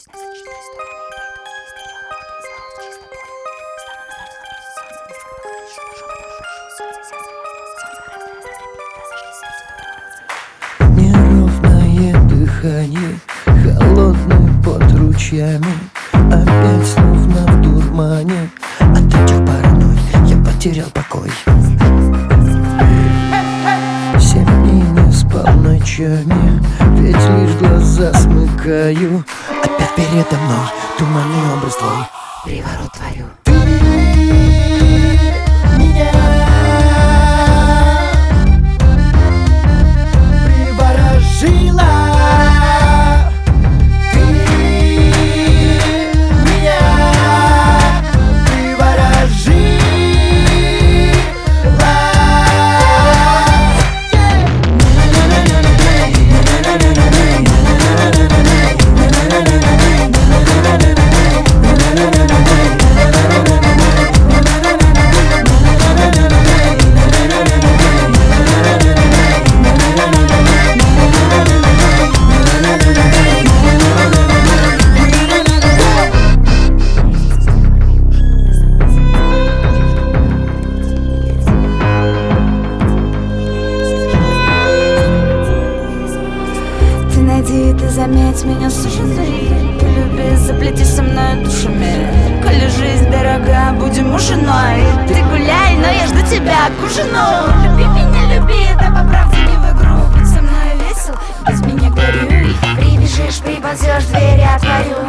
Неровное дыхание, холодный пот ручьями, опять словно в дурмане. От этих паранойй я потерял покой. 7 дней не спал ночами, ведь лишь глаза смыкаю. Опять передо мной туманный образ твой, приворот творю. Ты меня приворожила. Ты меня Ты заметь меня с ужиной, полюби, заплети со мной душами. Коли жизнь дорога, будем муж и женой. Ты гуляй, но я жду тебя к ужину. Люби меня, люби, да по правде не в игру. Будь со мной весел, без меня горюй. Прибежишь, приползешь, двери отворю.